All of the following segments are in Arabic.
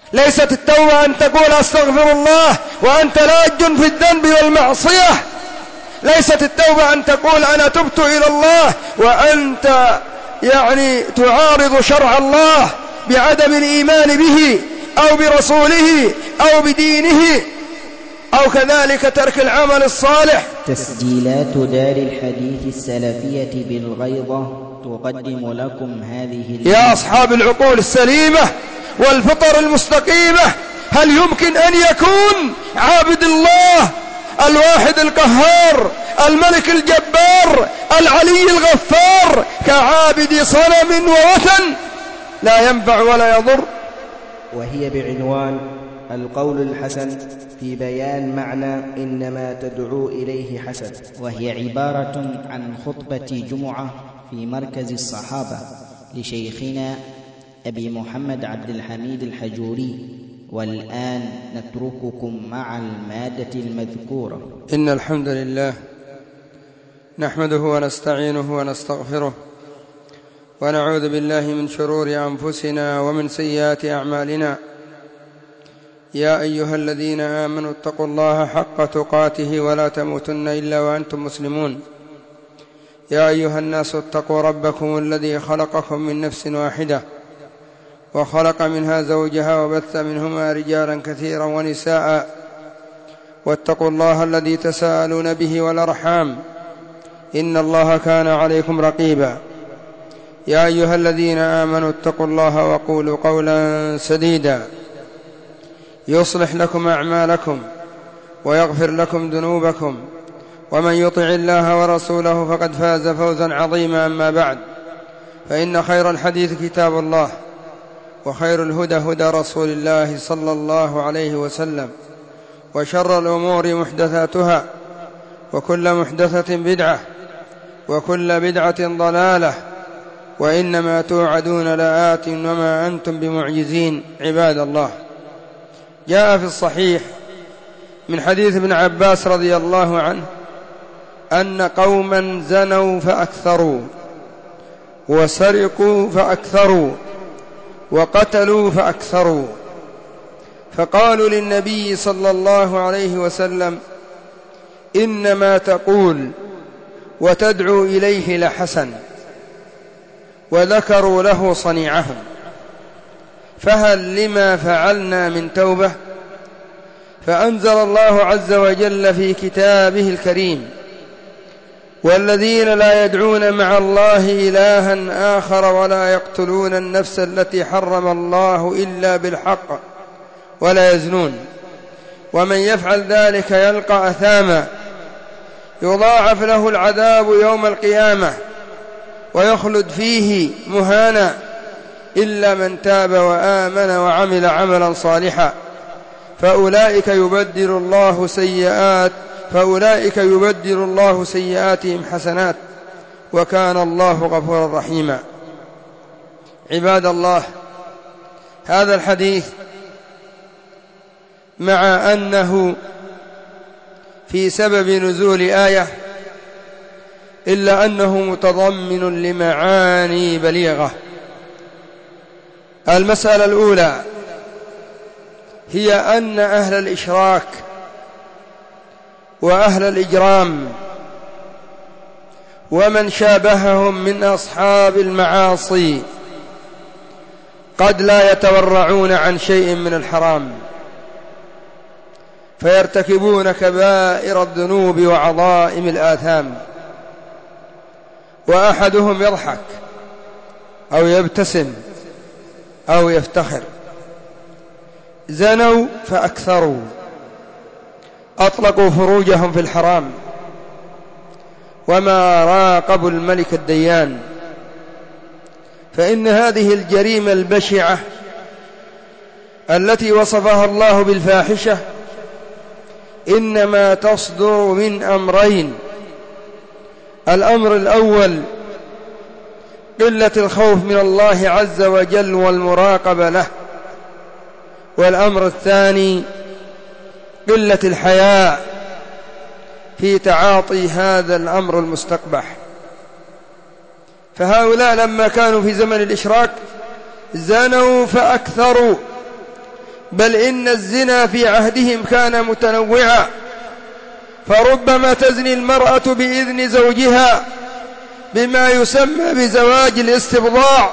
ليست التوبة أن تقول أستغفر الله وأنت لاج في الذنب والمعصية. ليست التوبة أن تقول أنا تبت إلى الله وأنت تعارض شرع الله بعدم الإيمان به أو برسوله أو بدينه، أو كذلك ترك العمل الصالح. تسجيلات دار الحديث السلفية بالغيضة تقدم لكم هذه يا أصحاب العقول السليمة والفطر المستقيمة، هل يمكن أن يكون عابد الله الواحد القهار الملك الجبار العلي الغفار كعابد صنم ووثن لا ينفع ولا يضر؟ وهي بعنوان القول الحسن في بيان معنى إنما تدعو إليه حسن، وهي عبارة عن خطبة جمعة في مركز الصحابة لشيخنا أبي محمد عبد الحميد الحجوري. والآن نترككم مع المادة المذكورة. إن الحمد لله نحمده ونستعينه ونستغفره ونعوذ بالله من شرور أنفسنا ومن سيئات أعمالنا. يا أيها الذين آمنوا اتقوا الله حق تقاته ولا تموتن إلا وأنتم مسلمون. يا أيها الناس اتقوا ربكم الذي خلقكم من نفس واحدة وخلق منها زوجها وبث منهما رجالا كثيرا ونساء، واتقوا الله الذي تساءلون به والأرحام إن الله كان عليكم رقيبا. يا أيها الذين آمنوا اتقوا الله وقولوا قولا سديدا يصلح لكم أعمالكم ويغفر لكم ذنوبكم، ومن يطع الله ورسوله فقد فاز فوزا عظيما. أما بعد، فإن خير الحديث كتاب الله، وخير الهدى هدى رسول الله صلى الله عليه وسلم، وشر الأمور محدثاتها، وكل محدثة بدعة، وكل بدعة ضلالة، وإنما توعدون لآت وما أنتم بمعجزين. عباد الله، جاء في الصحيح من حديث ابن عباس رضي الله عنه أن قوما زنوا فأكثروا، وسرقوا فأكثروا، وقتلوا فأكثروا، فقالوا للنبي صلى الله عليه وسلم إنما تقول وتدعو إليه لحسن، وذكروا له صنيعهم، فهل لما فعلنا من توبة؟ فأنزل الله عز وجل في كتابه الكريم والذين لا يدعون مع الله إلها آخر ولا يقتلون النفس التي حرم الله إلا بالحق ولا يزنون، ومن يفعل ذلك يلقى أثاما يضاعف له العذاب يوم القيامة ويخلد فيه مهانا إلا من تاب وآمن وعمل عملا صالحا فأولئك يبدل الله سيئاتهم حسنات وكان الله غفورا رحيما. عباد الله، هذا الحديث مع أنه في سبب نزول آية إلا أنه متضمن لمعاني بليغة. المسألة الأولى هي أن أهل الإشراك وأهل الإجرام ومن شابههم من أصحاب المعاصي قد لا يتورعون عن شيء من الحرام، فيرتكبون كبائر الذنوب وعظائم الآثام، وأحدهم يضحك أو يبتسم أو يفتخر. زنوا فأكثروا، أطلقوا فروجهم في الحرام، وما راقبوا الملك الديان. فإن هذه الجريمة البشعة التي وصفها الله بالفاحشة إنما تصدر من أمرين: الأمر الأول قلة الخوف من الله عز وجل والمراقبة له، والأمر الثاني قلة الحياء في تعاطي هذا الأمر المستقبح. فهؤلاء لما كانوا في زمن الإشراك زنوا فأكثروا، بل إن الزنا في عهدهم كان متنوعا، فربما تزني المرأة بإذن زوجها بما يسمى بزواج الاستبضاع،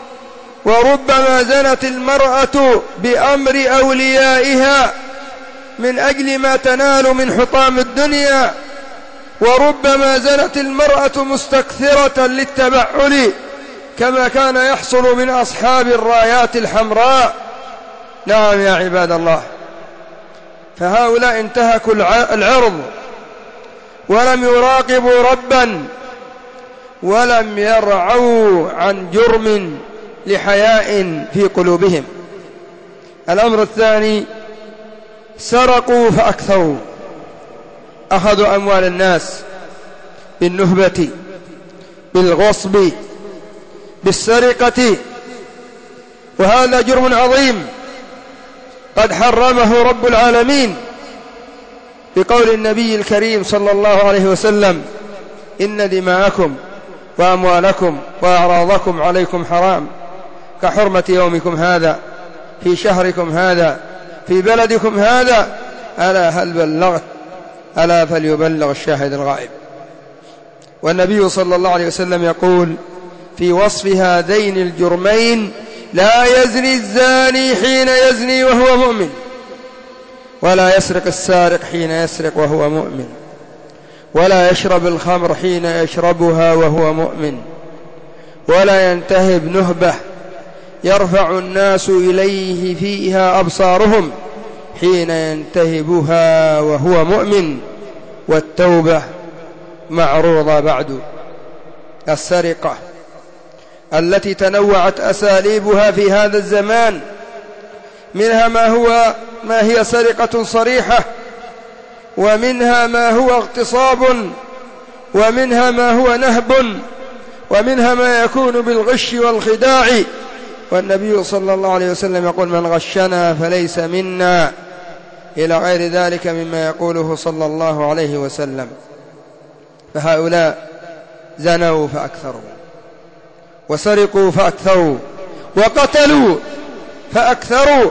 وربما زنت المرأة بأمر أوليائها من أجل ما تنال من حطام الدنيا، وربما زنت المرأة مستكثرة للتبعل كما كان يحصل من أصحاب الرايات الحمراء. نعم يا عباد الله، فهؤلاء انتهكوا العرض ولم يراقبوا ربا ولم يرعوا عن جرم لحياء في قلوبهم. الأمر الثاني، سرقوا فأكثروا، أخذوا أموال الناس بالنهبة، بالغصب، بالسرقة، وهذا جرم عظيم قد حرمه رب العالمين بقول النبي الكريم صلى الله عليه وسلم: إن دماءكم وأموالكم وأعراضكم عليكم حرام كحرمة يومكم هذا في شهركم هذا في بلدكم هذا، ألا هل بلغت؟ ألا فليبلغ الشاهد الغائب. والنبي صلى الله عليه وسلم يقول في وصف هذين الجرمين: لا يزني الزاني حين يزني وهو مؤمن، ولا يسرق السارق حين يسرق وهو مؤمن، ولا يشرب الخمر حين يشربها وهو مؤمن، ولا ينتهب نهبة يرفع الناس إليه فيها أبصارهم حين ينتهبها وهو مؤمن، والتوبة معروضة بعد. السرقة التي تنوعت أساليبها في هذا الزمان، منها ما هي سرقة صريحة، ومنها ما هو اغتصاب، ومنها ما هو نهب، ومنها ما يكون بالغش والخداع. والنبي صلى الله عليه وسلم يقول: من غشنا فليس منا، إلى غير ذلك مما يقوله صلى الله عليه وسلم. فهؤلاء زنوا فأكثروا، وسرقوا فأكثروا، وقتلوا فأكثروا،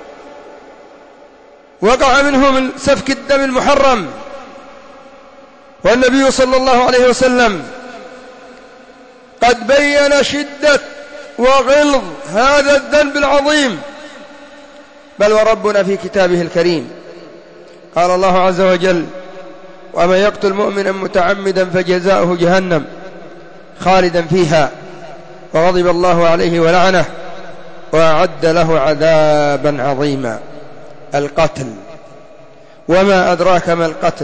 وقع منهم سفك الدم المحرم. والنبي صلى الله عليه وسلم قد بين شدة وغلظ هذا الذنب العظيم، بل وربنا في كتابه الكريم قال الله عز وجل: ومن يقتل مؤمنا متعمدا فجزاؤه جهنم خالدا فيها وغضب الله عليه ولعنه وأعد له عذابا عظيما. القتل، وما أدراك ما القتل،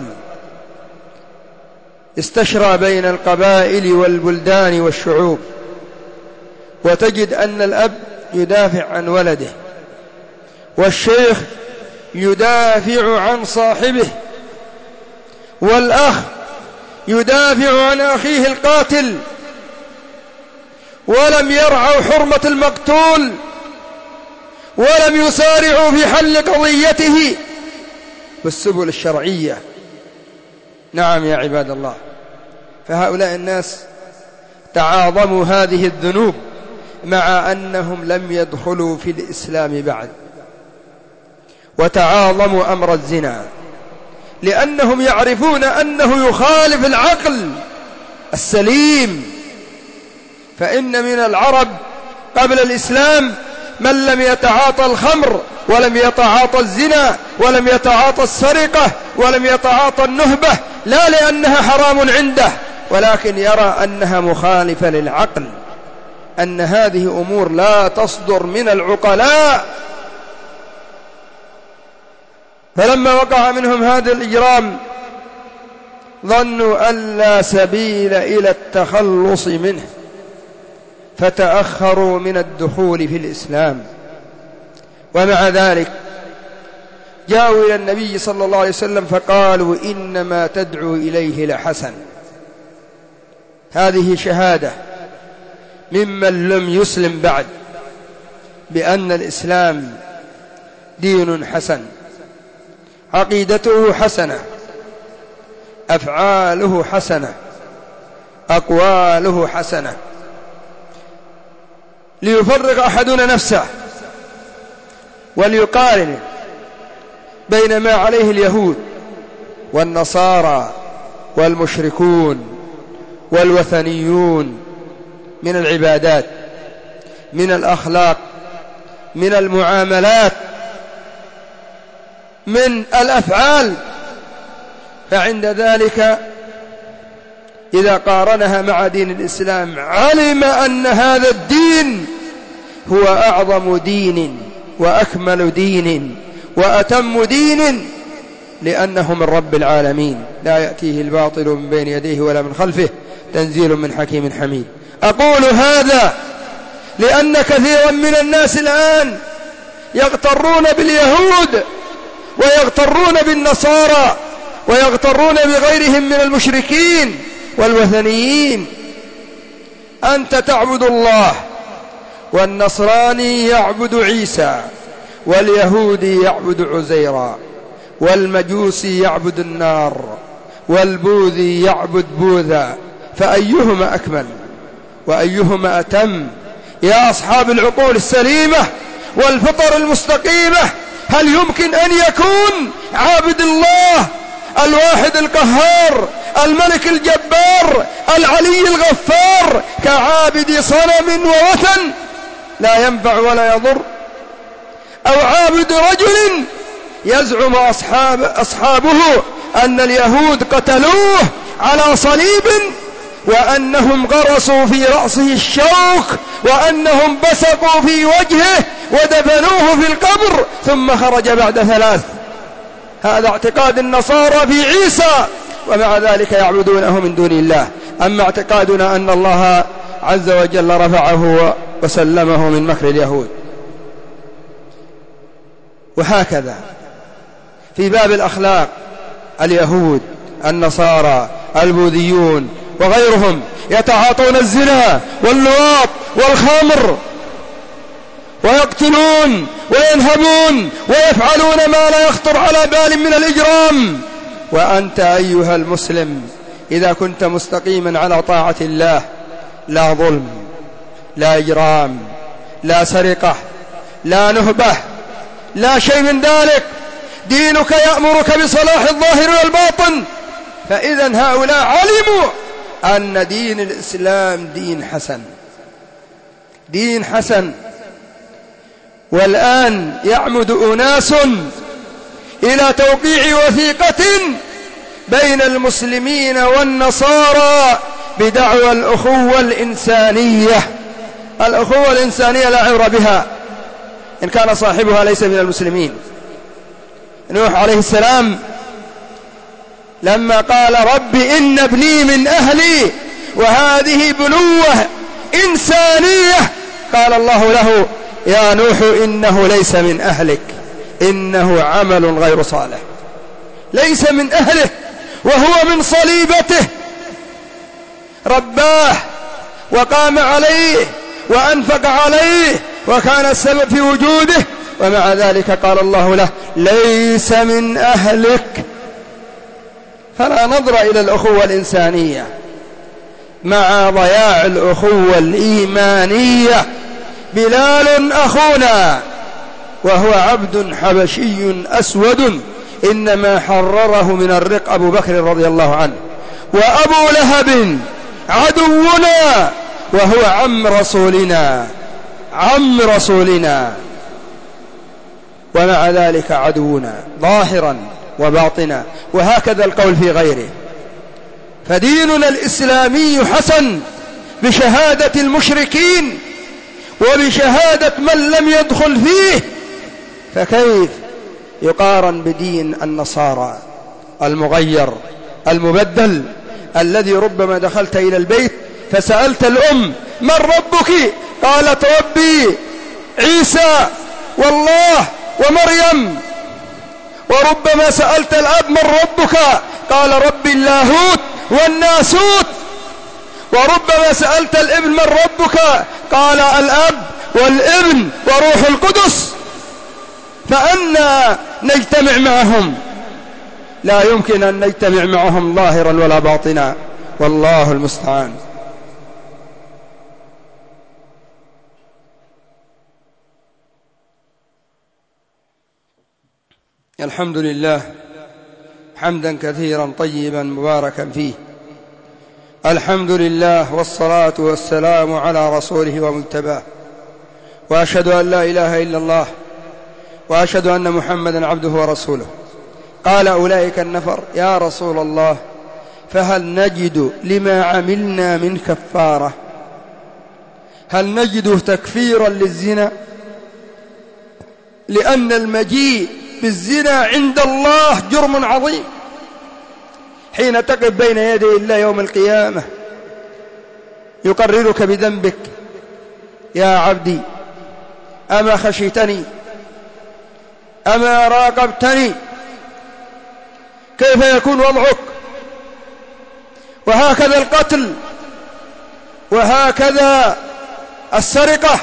استشرى بين القبائل والبلدان والشعوب، وتجد أن الأب يدافع عن ولده، والشيخ يدافع عن صاحبه، والأخ يدافع عن أخيه القاتل، ولم يرعوا حرمة المقتول، ولم يسارعوا في حل قضيته بالسبل الشرعية. نعم يا عباد الله، فهؤلاء الناس تعاظموا هذه الذنوب مع أنهم لم يدخلوا في الإسلام بعد، وتعاظموا أمر الزنا لأنهم يعرفون أنه يخالف العقل السليم. فإن من العرب قبل الإسلام من لم يتعاطى الخمر، ولم يتعاطى الزنا، ولم يتعاطى السرقة، ولم يتعاطى النهبة، لا لأنها حرام عنده، ولكن يرى أنها مخالفة للعقل، أن هذه أمور لا تصدر من العقلاء. فلما وقع منهم هذا الإجرام ظنوا أن لا سبيل إلى التخلص منه، فتأخروا من الدخول في الإسلام. ومع ذلك جاءوا إلى النبي صلى الله عليه وسلم فقالوا: إنما تدعو إليه لحسن. هذه شهادة ممن لم يسلم بعد بأن الإسلام دين حسن، عقيدته حسنة، أفعاله حسنة، أقواله حسنة. ليفرق أحدنا نفسه وليقارن بين ما عليه اليهود والنصارى والمشركون والوثنيون من العبادات، من الأخلاق، من المعاملات، من الأفعال. فعند ذلك إذا قارنها مع دين الإسلام علم أن هذا الدين هو أعظم دين وأكمل دين وأتم دين، لأنه من رب العالمين لا يأتيه الباطل من بين يديه ولا من خلفه، تنزيل من حكيم حميد. أقول هذا لأن كثيرا من الناس الآن يغترون باليهود ويغترون بالنصارى ويغترون بغيرهم من المشركين والوثنيين. أنت تعبد الله، والنصراني يعبد عيسى، واليهودي يعبد عزيرا، والمجوسي يعبد النار، والبوذي يعبد بوذا، فأيهما أكمل وأيهما أتم؟ يا أصحاب العقول السليمة والفطر المستقيمة، هل يمكن أن يكون عابد الله الواحد القهار الملك الجبار العلي الغفار كعابد صنم ووثن لا ينفع ولا يضر؟ أو عابد رجل يزعم أصحابه أن اليهود قتلوه على صليب، وأنهم غرسوا في رأسه الشوك، وأنهم بصقوا في وجهه ودفنوه في القبر ثم خرج بعد 3. هذا اعتقاد النصارى في عيسى، ومع ذلك يعبدونه من دون الله. أما اعتقادنا أن الله عز وجل رفعه وسلمه من مكر اليهود. وهكذا في باب الأخلاق اليهود، النصارى، البوذيون وغيرهم يتعاطون الزنا واللواط والخمر ويقتلون وينهبون ويفعلون ما لا يخطر على بال من الإجرام. وأنت أيها المسلم إذا كنت مستقيما على طاعة الله، لا ظلم، لا إجرام، لا سرقة، لا نهبة، لا شيء من ذلك، دينك يأمرك بصلاح الظاهر والباطن. فإذا هؤلاء علموا أن دين الإسلام دين حسن، دين حسن. والآن يعمد أناس إلى توقيع وثيقة بين المسلمين والنصارى بدعوى الأخوة الإنسانية. الأخوة الإنسانية لا عبر بها إن كان صاحبها ليس من المسلمين. نوح عليه السلام لما قال رب إن ابني من أهلي وهذه بنوة إنسانية، قال الله له يا نوح إنه ليس من أهلك، إنه عمل غير صالح. ليس من أهله وهو من صليبته، رباه وقام عليه وأنفق عليه وكان السبب في وجوده، ومع ذلك قال الله له ليس من أهلك. فلا نظر إلى الأخوة الإنسانية مع ضياع الأخوة الإيمانية. بلال أخونا وهو عبد حبشي أسود إنما حرره من الرق أبو بكر رضي الله عنه، وأبو لهب عدونا وهو عم رسولنا، عم رسولنا، ومع ذلك عدونا ظاهرا وباطنا. وهكذا القول في غيره. فديننا الإسلامي حسن بشهادة المشركين وبشهادة من لم يدخل فيه، فكيف يقارن بدين النصارى المغير المبدل الذي ربما دخلت إلى البيت فسألت الأم من ربك؟ قالت ربي عيسى والله ومريم. وربما سألت الأب من ربك؟ قال ربي اللاهوت والناسوت. وربما سألت الابن من ربك؟ قال الأب والابن وروح القدس. فأنا نجتمع معهم؟ لا يمكن أن نجتمع معهم ظاهرا ولا باطنا، والله المستعان. الحمد لله حمدا كثيرا طيبا مباركا فيه. الحمد لله والصلاة والسلام على رسوله ومجتباه، وأشهد أن لا إله إلا الله، وأشهد أن محمدا عبده ورسوله. قال أولئك النفر: يا رسول الله، فهل نجد لما عملنا من كفارة؟ هل نجد تكفيرا للزنا؟ لأن المجيء بالزنا عند الله جرم عظيم. حين تقف بين يدي الله يوم القيامة يقررك بذنبك: يا عبدي، أما خشيتني؟ أما راقبتني؟ كيف يكون وضعك؟ وهكذا القتل، وهكذا السرقة.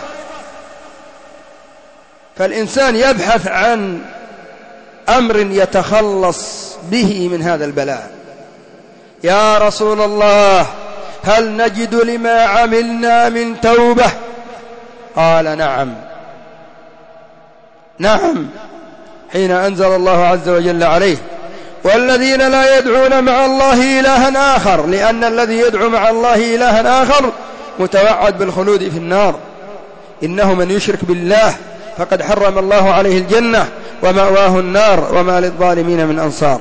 فالإنسان يبحث عن أمر يتخلص به من هذا البلاء. يا رسول الله، هل نجد لما عملنا من توبة؟ قال: نعم نعم. حين أنزل الله عز وجل عليه: والذين لا يدعون مع الله إلها آخر، لأن الذي يدعو مع الله إلها آخر متوعد بالخلود في النار. إنه من يشرك بالله فقد حرم الله عليه الجنة ومأواه النار وما للظالمين من أنصار.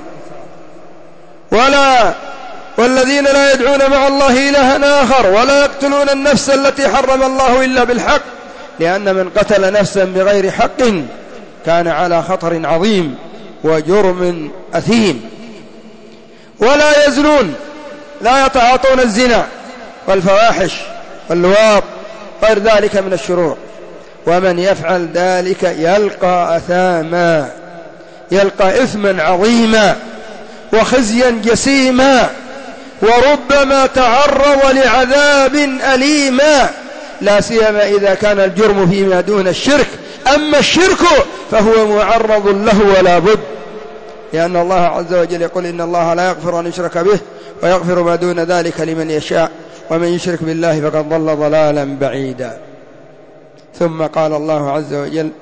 والذين لا يدعون مع الله إلها آخر ولا يقتلون النفس التي حرم الله إلا بالحق، لأن من قتل نفسا بغير حق كان على خطر عظيم وجرم أثيم. ولا يزنون، لا يتعاطون الزنا والفواحش واللواط غير ذلك من الشرور. ومن يفعل ذلك يلقى أثاما، يلقى إثما عظيما وخزيا جسيما، وربما تعرض لعذاب أليما، لا سيما إذا كان الجرم فيما دون الشرك. أما الشرك فهو معرض له ولا بد، لأن الله عز وجل يقول: إن الله لا يغفر أن يشرك به ويغفر ما دون ذلك لمن يشاء، ومن يشرك بالله فقد ضل ضلالا بعيدا. ثم قال الله عز وجل: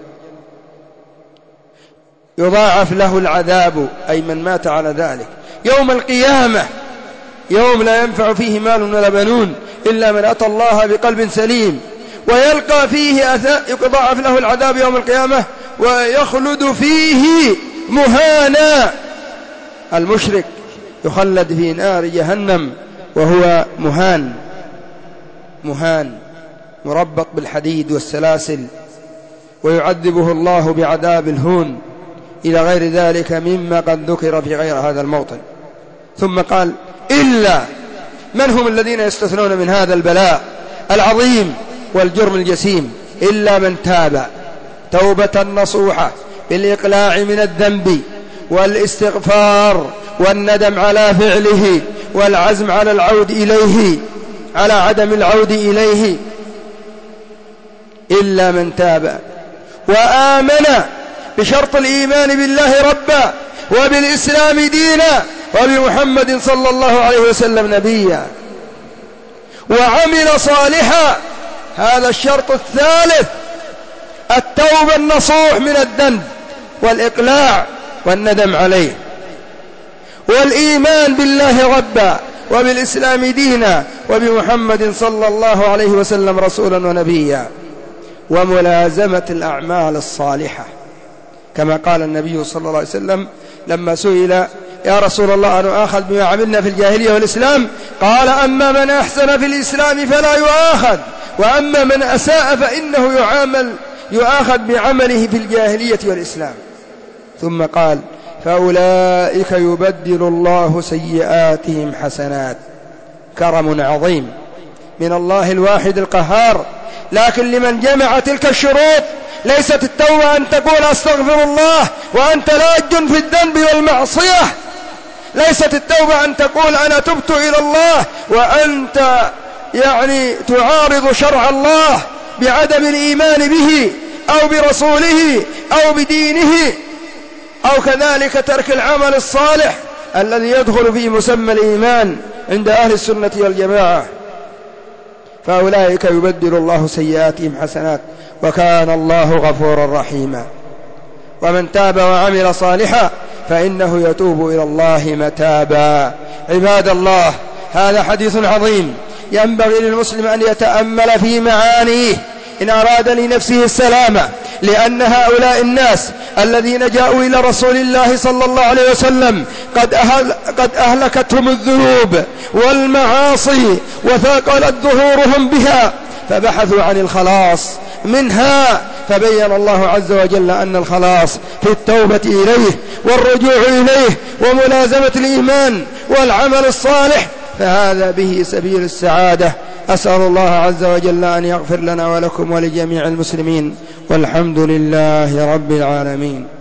يضاعف له العذاب، أي من مات على ذلك، يوم القيامة، يوم لا ينفع فيه مال ولا بنون إلا من أتى الله بقلب سليم. ويلقى فيه يضاعف له العذاب يوم القيامة ويخلد فيه مهانا. المشرك يخلد في نار جهنم وهو مهان مربط بالحديد والسلاسل، ويعذبه الله بعذاب الهون إلى غير ذلك مما قد ذكر في غير هذا الموطن. ثم قال: إلا من هم الذين يستثنون من هذا البلاء العظيم والجرم الجسيم؟ إلا من تاب توبة نصوحة بالإقلاع من الذنب والاستغفار والندم على فعله والعزم على العود إليه، على عدم العود إليه. إلا من تاب وآمن بشرط الإيمان بالله ربا وبالإسلام دينا وبمحمد صلى الله عليه وسلم نبيا، وعمل صالحا. هذا الشرط الثالث، التوبة النصوح من الذنب والإقلاع والندم عليه، والإيمان بالله ربا وبالإسلام دينا وبمحمد صلى الله عليه وسلم رسولا ونبيا، وملازمة الأعمال الصالحة، كما قال النبي صلى الله عليه وسلم لما سئل: يا رسول الله، أن آخذ بما عملنا في الجاهلية والإسلام؟ قال: أما من أحسن في الإسلام فلا يؤاخذ، وأما من أساء فإنه يؤاخذ بعمله في الجاهلية والإسلام. ثم قال: فأولئك يبدل الله سيئاتهم حسنات. كرم عظيم من الله الواحد القهار. لكن لمن جمع تلك الشروط ليست التوبة أن تقول أستغفر الله وأنت لاج في الذنب والمعصية، ليست التوبة أن تقول أنا تبت إلى الله وأنت تعارض شرع الله بعدم الإيمان به أو برسوله أو بدينه، أو كذلك ترك العمل الصالح الذي يدخل في مسمى الإيمان عند أهل السنة والجماعة. فأولئك يبدل الله سيئاتهم حسنات وكان الله غفورا رحيما. ومن تاب وعمل صالحا فإنه يتوب إلى الله متابا. عباد الله، هذا حديث عظيم ينبغي للمسلم أن يتأمل في معانيه إن أراد لنفسه السلامة، لأن هؤلاء الناس الذين جاءوا إلى رسول الله صلى الله عليه وسلم قد أهلكتهم الذنوب والمعاصي وثاقلت ظهورهم بها، فبحثوا عن الخلاص منها، فبين الله عز وجل أن الخلاص في التوبة إليه والرجوع إليه وملازمة الإيمان والعمل الصالح، فهذا به سبيل السعادة. أسأل الله عز وجل أن يغفر لنا ولكم ولجميع المسلمين، والحمد لله رب العالمين.